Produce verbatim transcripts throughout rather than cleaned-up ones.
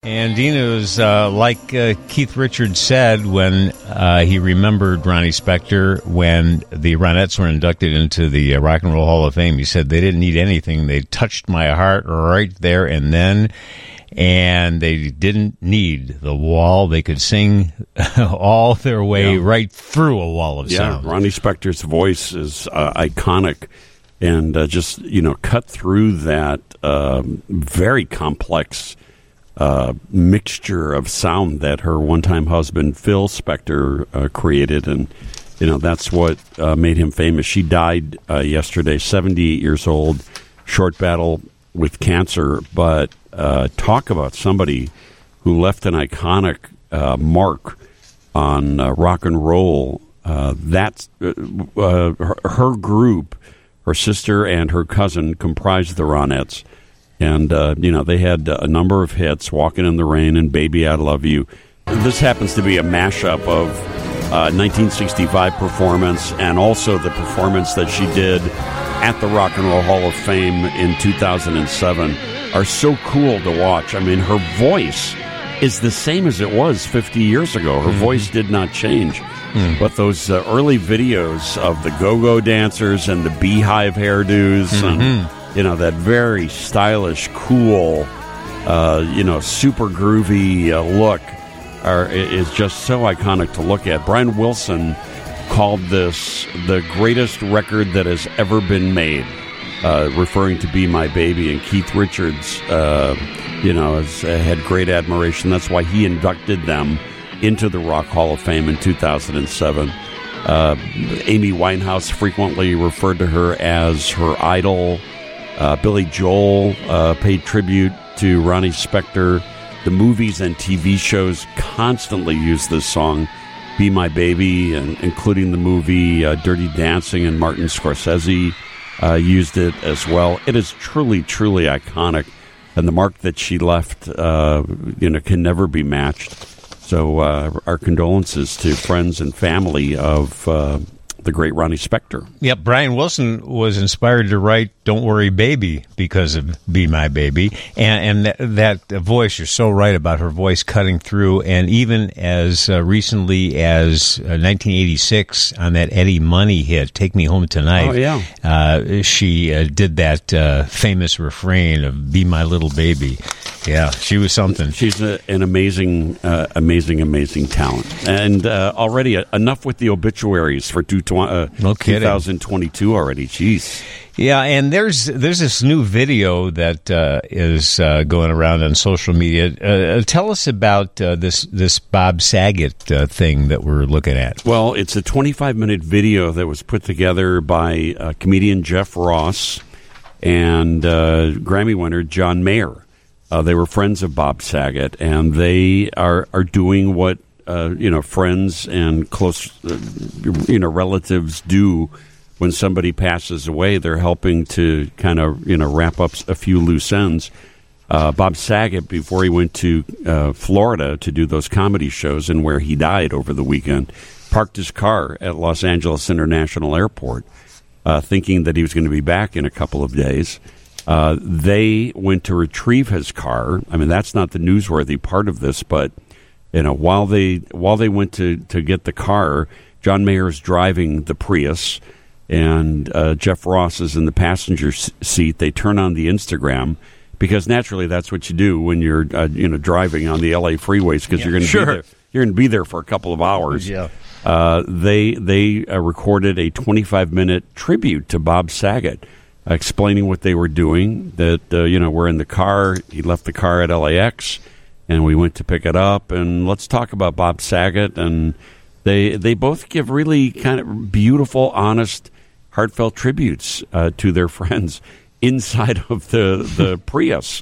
And Dina was uh, like uh, Keith Richards said when uh, he remembered Ronnie Spector when the Ronettes were inducted into the uh, Rock and Roll Hall of Fame. He said they didn't need anything. They touched my heart right there and then, and they didn't need the wall. They could sing all their way yeah. right through a wall of yeah, sound. Ronnie Spector's voice is uh, iconic and uh, just, you know, cut through that um, very complex Uh, mixture of sound that her one-time husband Phil Spector uh, created, and you know that's what uh, made him famous. She died uh, yesterday, seventy-eight years old, short battle with cancer. But uh, talk about somebody who left an iconic uh, mark on uh, rock and roll. Uh, that's uh, uh, her, her group, her sister and her cousin comprised the Ronettes. And, uh, you know, they had a number of hits, Walking in the Rain and Baby, I Love You. This happens to be a mashup of uh, nineteen sixty-five performance and also the performance that she did at the Rock and Roll Hall of Fame in two thousand seven are so cool to watch. I mean, her voice is the same as it was fifty years ago. Her mm-hmm. voice did not change. Mm. But those uh, early videos of the go-go dancers and the beehive hairdos mm-hmm. and... You know, that very stylish, cool, uh, you know, super groovy uh, look are, is just so iconic to look at. Brian Wilson called this the greatest record that has ever been made, uh, referring to Be My Baby. And Keith Richards, uh, you know, has, uh, had great admiration. That's why he inducted them into the Rock Hall of Fame in two thousand seven. Uh, Amy Winehouse frequently referred to her as her idol. Uh, Billy Joel uh, paid tribute to Ronnie Spector. The movies and T V shows constantly use this song, Be My Baby, and including the movie uh, Dirty Dancing, and Martin Scorsese uh, used it as well. It is truly, truly iconic, and the mark that she left uh, you know, can never be matched. So uh, our condolences to friends and family of uh, the great Ronnie Spector. Yep, Brian Wilson was inspired to write Don't Worry Baby because of Be My Baby. And, and that, that voice, you're so right about her voice cutting through. And even as uh, recently as uh, nineteen eighty-six on that Eddie Money hit, Take Me Home Tonight, oh, yeah. uh, she uh, did that uh, famous refrain of Be My Little Baby. Yeah, she was something. She's a, an amazing, uh, amazing, amazing talent. And uh, already uh, enough with the obituaries for two, uh, no kidding. twenty twenty-two already. Jeez. Yeah, and there's there's this new video that uh, is uh, going around on social media. Uh, tell us about uh, this this Bob Saget uh, thing that we're looking at. Well, it's a twenty-five minute video that was put together by uh, comedian Jeff Ross and uh, Grammy winner John Mayer. Uh, they were friends of Bob Saget, and they are are doing what uh, you know friends and close uh, you know relatives do when somebody passes away. They're helping to kind of you know wrap up a few loose ends. Uh, Bob Saget, before he went to uh, Florida to do those comedy shows and where he died over the weekend, parked his car at Los Angeles International Airport, uh, thinking that he was going to be back in a couple of days. Uh, they went to retrieve his car. I mean, that's not the newsworthy part of this, but you know, while they while they went to, to get the car, John Mayer is driving the Prius, and uh, Jeff Ross is in the passenger seat. They turn on the Instagram because naturally that's what you do when you're uh, you know driving on the L A freeways because yeah, you're going to sure. be there. You're going to be there for a couple of hours. Yeah. Uh, they they uh, recorded a twenty-five minute tribute to Bob Saget. Explaining what they were doing, that, uh, you know, we're in the car, he left the car at L A X, and we went to pick it up, and let's talk about Bob Saget, and they they both give really kind of beautiful, honest, heartfelt tributes uh, to their friends inside of the, the Prius.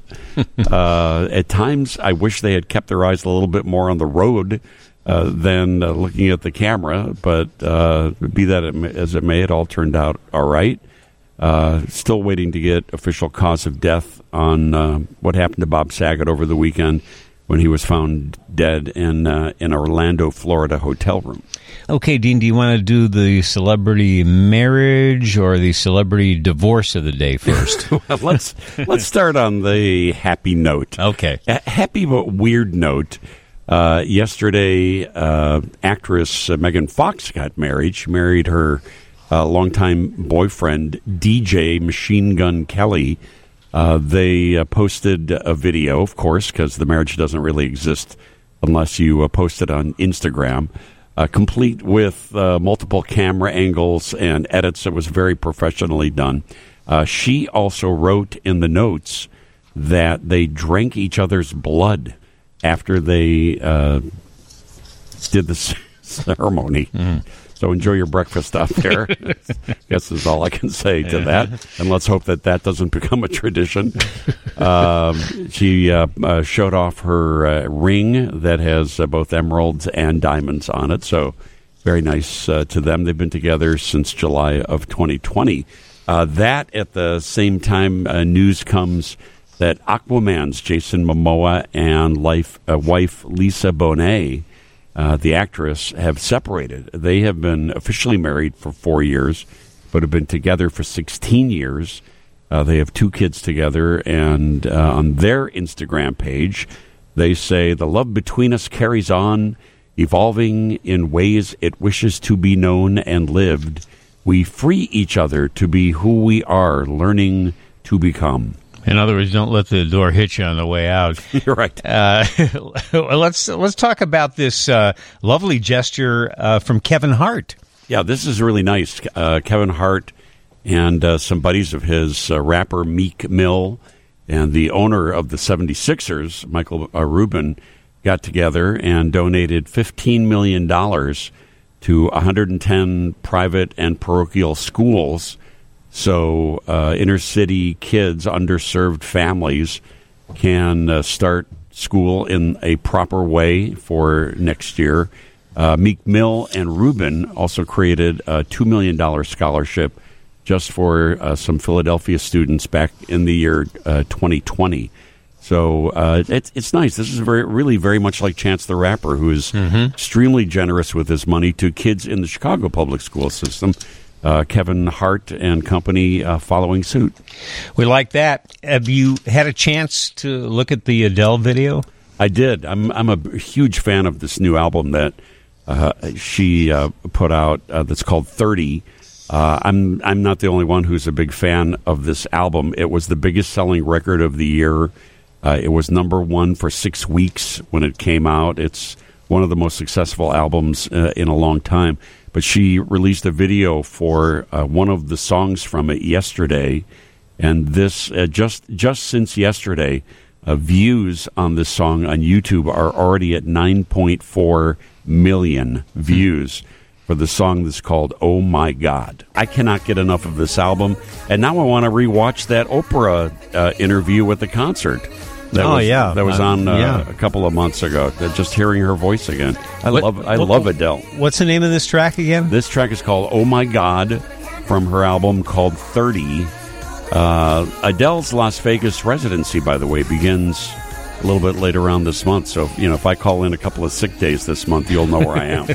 Uh, at times, I wish they had kept their eyes a little bit more on the road uh, than uh, looking at the camera, but uh, be that as it may, it all turned out all right. Uh, still waiting to get official cause of death on uh, what happened to Bob Saget over the weekend. when he was found dead in uh, in Orlando, Florida hotel room. Okay, Dean, do you want to do the celebrity marriage or the celebrity divorce of the day first? Well, let's let's start on the happy note. Okay. A happy but weird note. Uh, yesterday, uh, actress uh, Megan Fox got married. She married her uh, longtime boyfriend, D J Machine Gun Kelly. Uh, they uh, posted a video, of course, because the marriage doesn't really exist unless you uh, post it on Instagram. Uh, complete with uh, multiple camera angles and edits. It was very professionally done. Uh, she also wrote in the notes that they drank each other's blood after they uh, did the c- ceremony. Mm. So enjoy your breakfast out there. I guess is all I can say to that. And let's hope that that doesn't become a tradition. Um, she uh, uh, showed off her uh, ring that has uh, both emeralds and diamonds on it. So very nice uh, to them. They've been together since July of twenty twenty. Uh, that at the same time, uh, news comes that Aquaman's Jason Momoa and life, uh, wife Lisa Bonet, Uh, the actress, have separated. They have been officially married for four years, but have been together for sixteen years. Uh, they have two kids together, and uh, on their Instagram page, they say, "The love between us carries on, evolving in ways it wishes to be known and lived. We free each other to be who we are, learning to become." In other words, don't let the door hit you on the way out. You're right. Uh, let's let's talk about this uh, lovely gesture uh, from Kevin Hart. Yeah, this is really nice. Uh, Kevin Hart and uh, some buddies of his, uh, rapper Meek Mill and the owner of the seventy-sixers, Michael uh, Rubin, got together and donated fifteen million dollars to one hundred ten private and parochial schools. So uh, inner-city kids, underserved families can uh, start school in a proper way for next year. Uh, Meek Mill and Rubin also created a two million dollars scholarship just for uh, some Philadelphia students back in the year uh, twenty twenty. So uh, it's it's nice. This is very, really very much like Chance the Rapper, who is mm-hmm. extremely generous with his money to kids in the Chicago public school system. Uh, Kevin Hart and company uh, following suit. We like that. Have you had a chance to look at the Adele video? I did. I'm I'm a huge fan of this new album that uh, she uh, put out. Uh, that's called thirty. Uh, I'm I'm not the only one who's a big fan of this album. It was the biggest selling record of the year. Uh, it was number one for six weeks when it came out. It's one of the most successful albums uh, in a long time. But she released a video for uh, one of the songs from it yesterday, and this uh, just just since yesterday, uh, views on this song on YouTube are already at nine point four million views for the song that's called "Oh My God." I cannot get enough of this album, and now I want to rewatch that Oprah uh, interview with the concert. That oh was, yeah, that was on uh, yeah. a couple of months ago. Just hearing her voice again, I what, love. I what, love Adele. What's the name of this track again? This track is called "Oh My God" from her album called thirty. Uh, Adele's Las Vegas residency, by the way, begins a little bit later on this month. So, you know, if I call in a couple of sick days this month, you'll know where I am.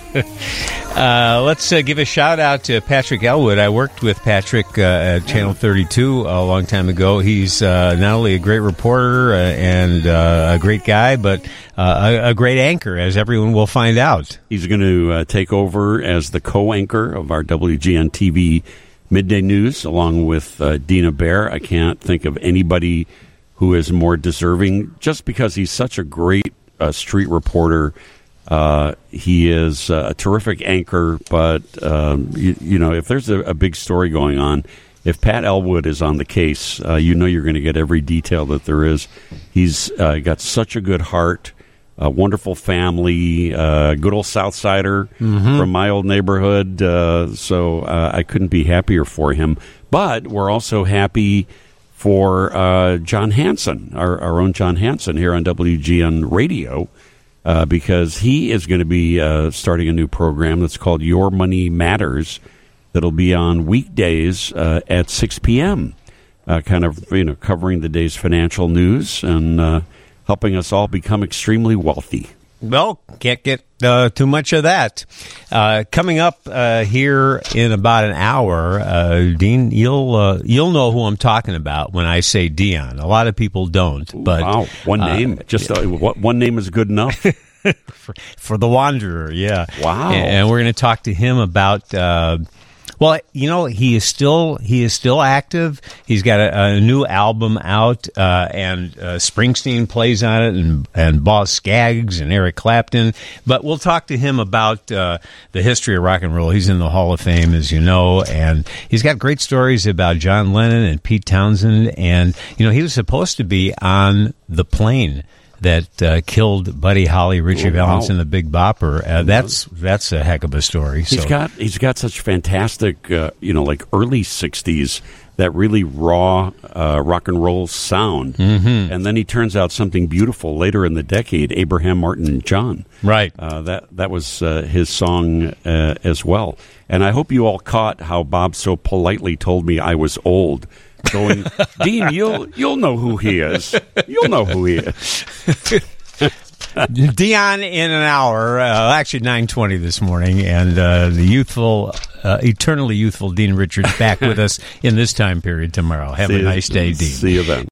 uh, let's uh, give a shout out to Patrick Elwood. I worked with Patrick uh, at Channel thirty-two a long time ago. He's uh, not only a great reporter uh, and uh, a great guy, but uh, a, a great anchor, as everyone will find out. He's going to uh, take over as the co-anchor of our W G N T V Midday News, along with uh, Dina Bair. I can't think of anybody who is more deserving, just because he's such a great uh, street reporter. Uh, he is uh, a terrific anchor, but, um, you, you know, if there's a, a big story going on, if Pat Elwood is on the case, uh, you know you're going to get every detail that there is. He's uh, got such a good heart, a wonderful family, uh, good old Southsider mm-hmm. from my old neighborhood, uh, so uh, I couldn't be happier for him. But we're also happy for uh, John Hanson, our, our own John Hanson here on W G N Radio, uh, because he is going to be uh, starting a new program that's called Your Money Matters that'll be on weekdays uh, at six p.m., uh, kind of, you know, covering the day's financial news. And uh, helping us all become extremely wealthy. Well, can't get uh, too much of that. Uh, coming up uh, here in about an hour, uh, Dean, you'll uh, you'll know who I'm talking about when I say Dion. A lot of people don't. But wow, one name, uh, just uh, one name is good enough. for, for the Wanderer, yeah. Wow. And, and we're going to talk to him about. Uh, Well, you know, he is still he is still active. He's got a, a new album out, uh, and uh, Springsteen plays on it, and and Boz Scaggs and Eric Clapton. But we'll talk to him about uh, the history of rock and roll. He's in the Hall of Fame, as you know, and he's got great stories about John Lennon and Pete Townsend. And you know, he was supposed to be on the plane that uh, killed Buddy Holly, Richie oh, Valens, wow. and the Big Bopper. Uh, that's that's a heck of a story. He's so. got he's got such fantastic, uh, you know, like early sixties, that really raw uh, rock and roll sound, mm-hmm. and then he turns out something beautiful later in the decade. Abraham Martin John, right? Uh, that that was uh, his song uh, as well. And I hope you all caught how Bob so politely told me I was old. Going, Dean, you'll you'll know who he is. You'll know who he is. Dion in an hour, uh, actually nine twenty this morning, and uh, the youthful, uh, eternally youthful Dean Richards back with us in this time period tomorrow. Have see a nice day, Dean. See you then.